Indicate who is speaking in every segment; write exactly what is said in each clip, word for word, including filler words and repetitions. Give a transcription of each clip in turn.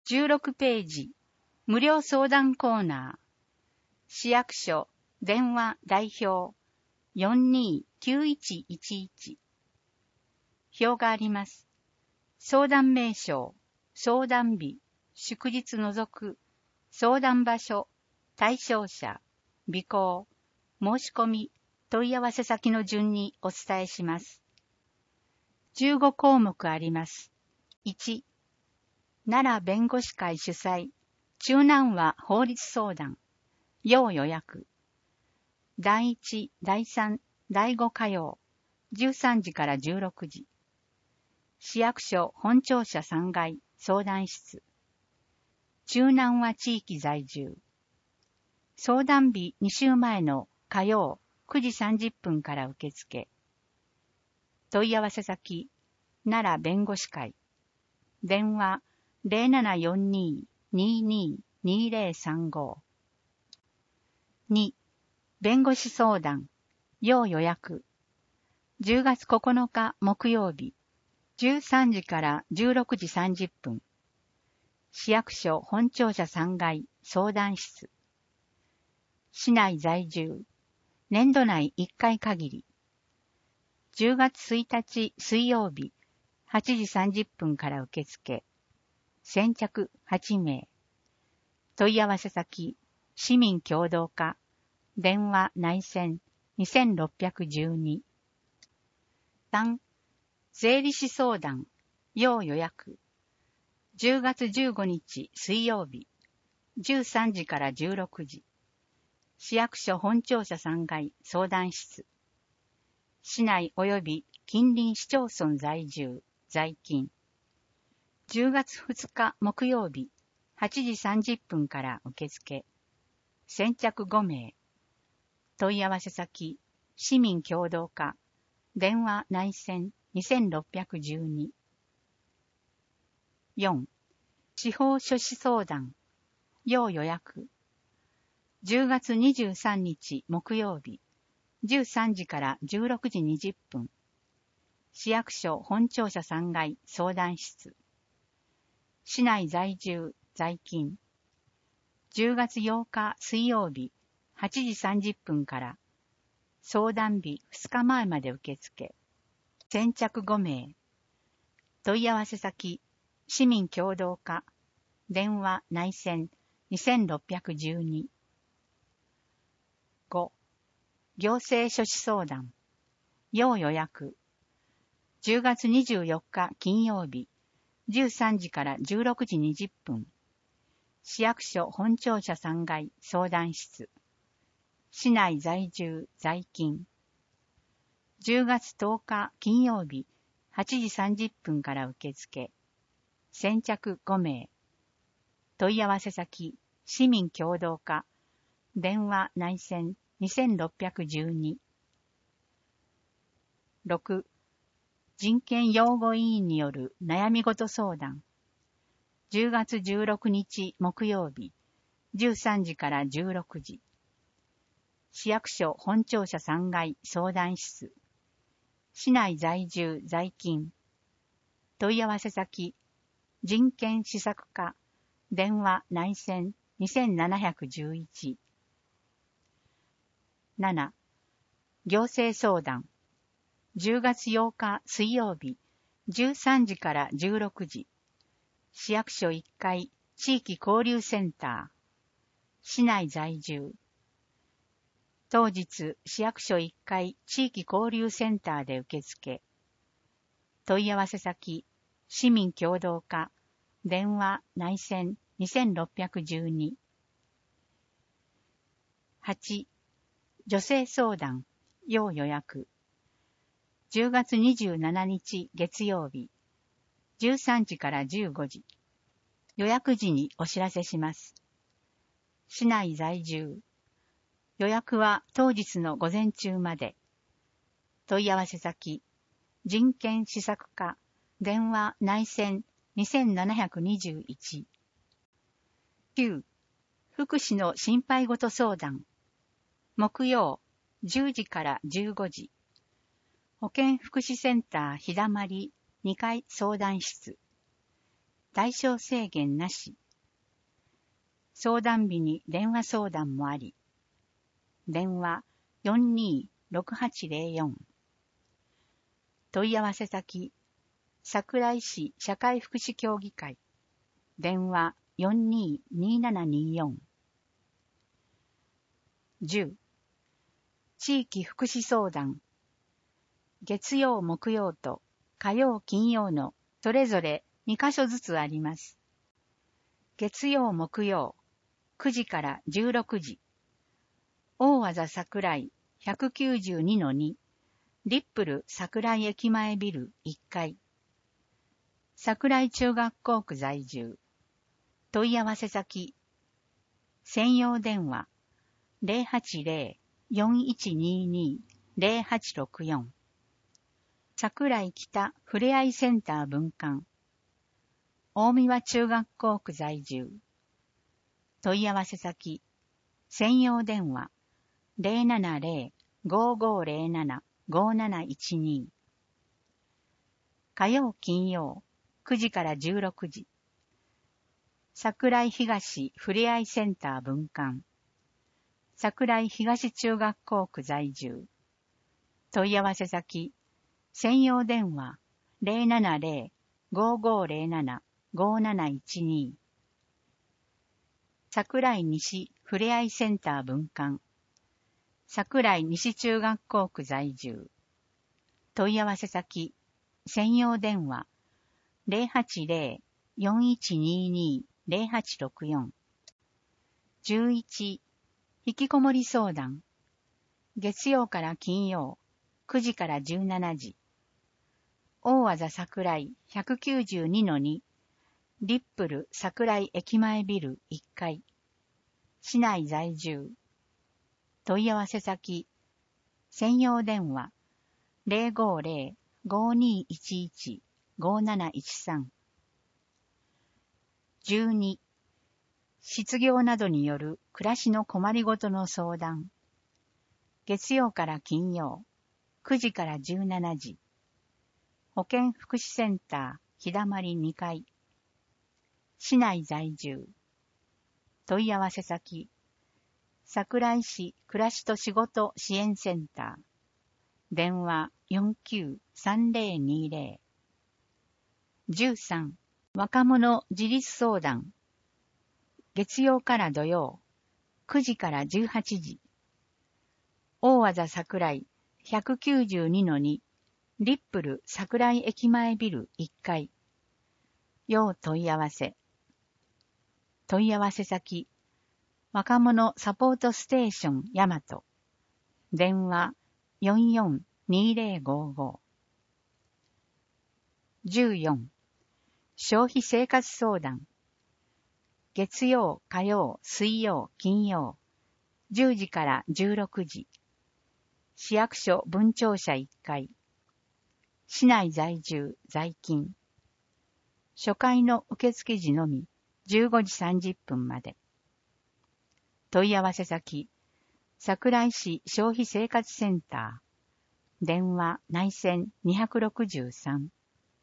Speaker 1: じゅうろくページ、無料相談コーナー。市役所、電話代表、よんにーきゅういちいちいち。表があります。相談名称、相談日、祝日除く、相談場所、対象者、備考、申し込み、問い合わせ先の順にお伝えします。じゅうごこうもくあります。いち、奈良弁護士会主催、中南和法律相談、要予約。だいいち、だいさん、だいご火曜、じゅうさんじからじゅうろくじ。市役所本庁舎さんがい相談室。中南和地域在住。相談日に週前の火曜くじさんじゅっぷんから受付。問い合わせ先、奈良弁護士会。電話 ゼロななよんにーにーにーにーゼロさんご。に、弁護士相談、要予約。じゅうがつここのか木曜日、じゅうさんじからじゅうろくじさんじゅっぷん。市役所本庁舎さんがい相談室。市内在住。年度内いっかい限り。じゅうがつついたち水曜日、はちじさんじゅっぷんから受付。先着はちめい。問い合わせ先、市民協同課、電話内線にせんろっぴゃくじゅうに。さん、税理士相談、要予約。じゅうがつじゅうごにち水曜日、じゅうさんじからじゅうろくじ。市役所本庁舎さんがい相談室。市内及び近隣市町村在住、在勤。じゅうがつふつか木曜日、はちじさんじゅっぷんから受付。先着ごめい。問い合わせ先、市民協同課、電話内線にせんろっぴゃくじゅうに。よん、司法書士相談、要予約。じゅうがつにじゅうさんにち木曜日、じゅうさんじからじゅうろくじにじゅっぷん。市役所本庁舎さんがい相談室。市内在住、在勤。じゅうがつようか水曜日、はちじさんじゅっぷんから、相談日ふつかまえまで受付。先着ごめい。問い合わせ先、市民協同課、電話内線にせんろっぴゃくじゅうに。ご、行政書士相談、要予約。じゅうがつにじゅうよっか金曜日、じゅうさんじからじゅうろくじにじゅっぷん。市役所本庁舎さんがい相談室。市内在住、在勤。じゅうがつとおか金曜日、はちじさんじゅっぷんから受付。先着ごめい。問い合わせ先、市民協同課。電話内線にせんろっぴゃくじゅうに。ろく、人権擁護委員による悩み事相談。じゅうがつじゅうろくにち木曜日、じゅうさんじからじゅうろくじ。市役所本庁舎さんがい相談室。市内在住在勤。問い合わせ先、人権施策課。電話内線にせんななひゃくじゅういち。なな、行政相談。じゅうがつようか水曜日、じゅうさんじからじゅうろくじ。市役所いっかい地域交流センター。市内在住。当日、市役所いっかい地域交流センターで受付。問い合わせ先、市民協同課。電話内線にせんろっぴゃくじゅうに。はち、女性相談、要予約。じゅうがつにじゅうしちにち月曜日、じゅうさんじからじゅうごじ。予約時にお知らせします。市内在住。予約は当日の午前中まで。問い合わせ先、人権施策課。電話内線にせんななひゃくにじゅういち。きゅう、福祉の心配事相談。木曜、じゅうじからじゅうごじ。保健福祉センター日だまりにかい相談室。 対象制限なし。相談日に電話相談もあり。電話 よんにーろくはちゼロよん。問い合わせ先、桜井市社会福祉協議会。電話 よんにーにーななにーよん。じゅう。地域福祉相談。月曜木曜と火曜金曜のそれぞれにカ所ずつあります。月曜木曜くじからじゅうろくじ。大技桜井 ひゃくきゅうじゅうにのに リップル桜井駅前ビルいっかい。桜井中学校区在住。問い合わせ先。専用電話 ゼロはちゼロ よんいちにーにー ゼロはちろくよん。桜井北ふれあいセンター分館。大三輪中学校区在住。問い合わせ先。専用電話 ゼロななゼロ ごーごーゼロなな ごーなないちに。火曜金曜くじからじゅうろくじ。桜井東ふれあいセンター分館。桜井東中学校区在住。問い合わせ先。専用電話 ゼロななゼロ ごーごーゼロなな ごーなないちに。桜井西ふれあいセンター分館。桜井西中学校区在住。問い合わせ先。専用電話 ゼロはちゼロ よんいちにーにー ゼロはちろくよん。じゅういち。引きこもり相談。月曜から金曜くじからじゅうしちじ。大技桜井 ひゃくきゅうじゅうにのに リップル桜井駅前ビルいっかい。市内在住。問い合わせ先。専用電話 ゼロごーゼロ ごーにーいちいち ごーなないちさん。じゅうに。失業などによる暮らしの困りごとの相談。月曜から金曜くじからじゅうしちじ。保健福祉センター日だまりにかい。市内在住。問い合わせ先。桜井市暮らしと仕事支援センター。電話 よんきゅうさんゼロにゼロ。じゅうさん。若者自立相談。月曜から土曜くじからじゅうはちじ。大技桜井 ひゃくきゅうじゅうにのに リップル桜井駅前ビルいっかい。要問い合わせ。問い合わせ先。若者サポートステーション大和。電話 よんよんにゼロごーごー。じゅうよん。消費生活相談。月曜、火曜、水曜、金曜。じゅうじからじゅうろくじ。市役所分庁舎いっかい。市内在住、在勤。初回の受付時のみじゅうごじさんじゅっぷんまで。問い合わせ先。桜井市消費生活センター。電話内線にひゃくろくじゅうさん。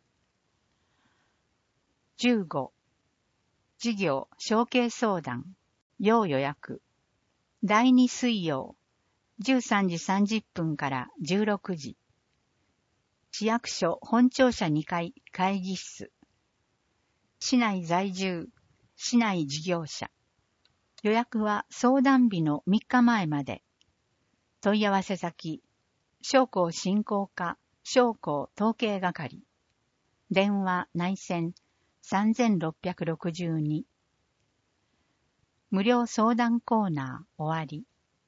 Speaker 1: じゅうご。事業承継相談。要予約。だいに水曜じゅうさんじさんじゅっぷんからじゅうろくじ。市役所本庁舎にかい会議室。市内在住、市内事業者。予約は相談日のみっかまえまで。問い合わせ先。商工振興課商工統計係。電話内線さんぜんろっぴゃくろくじゅうに。無料相談コーナー終わり。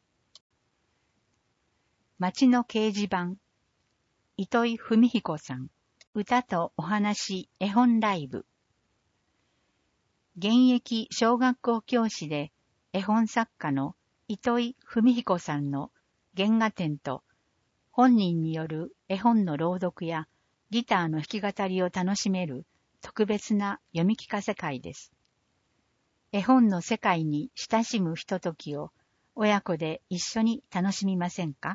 Speaker 1: 町の掲示板。糸井文彦さん。歌とお話絵本ライブ。現役小学校教師で絵本作家の糸井文彦さんの原画展と本人による絵本の朗読やギターの弾き語りを楽しめる特別な読み聞かせ会です。絵本の世界に親しむひとときを親子で一緒に楽しみませんか？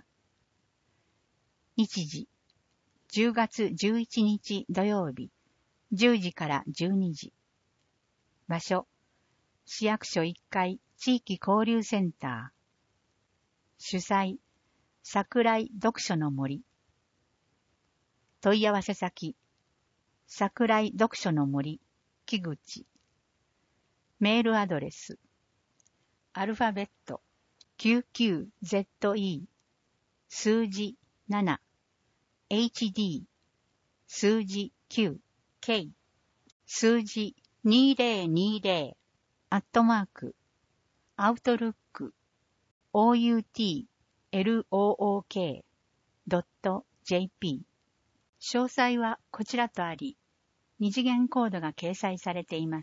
Speaker 1: 日時、じゅうがつじゅういちにち土曜日、じゅうじからじゅうにじ。 場所、市役所いっかい地域交流センター。主催、桜井読書の森。問い合わせ先、桜井読書の森、木口。メールアドレス、アルファベット きゅうきゅうゼットイー、数字なな、エイチディー、数字きゅう、K、数字にせんにじゅう、アットマーク、アウトルック、オーユーティーエルオーオーケー ドット ジェーピー。詳細はこちらとあり、二次元コードが掲載されています。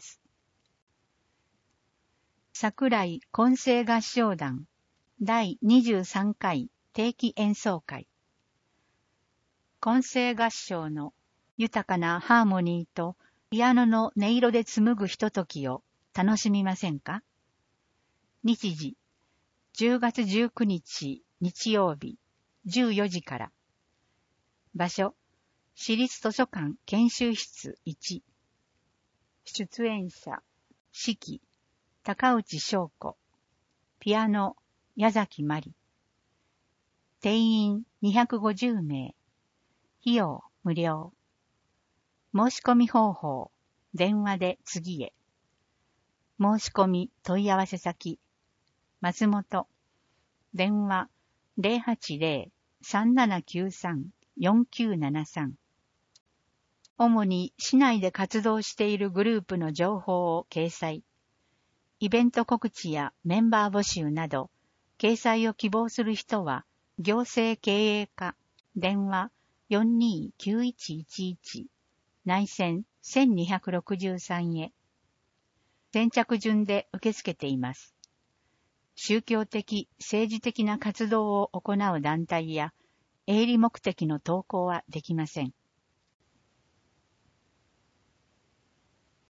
Speaker 1: 桜井混声合唱団だいにじゅうさんかい定期演奏会。混声合唱の豊かなハーモニーとピアノの音色で紡ぐひとときを楽しみませんか？日時、じゅうがつじゅうくにち日曜日じゅうよじから。場所、市立図書館研修室いち。出演者、指揮、高内翔子。ピアノ、矢崎真理。定員にひゃくごじゅうめい。費用無料。申し込み方法、電話で次へ。申し込み問い合わせ先、松本。電話 ゼロはちゼロ さんななきゅうさん よんきゅうななさん。主に市内で活動しているグループの情報を掲載。イベント告知やメンバー募集など、掲載を希望する人は、行政経営課、電話 よんにーきゅういちいちいち、内線せんにひゃくろくじゅうさんへ。先着順で受け付けています。宗教的、政治的な活動を行う団体や、営利目的の投稿はできません。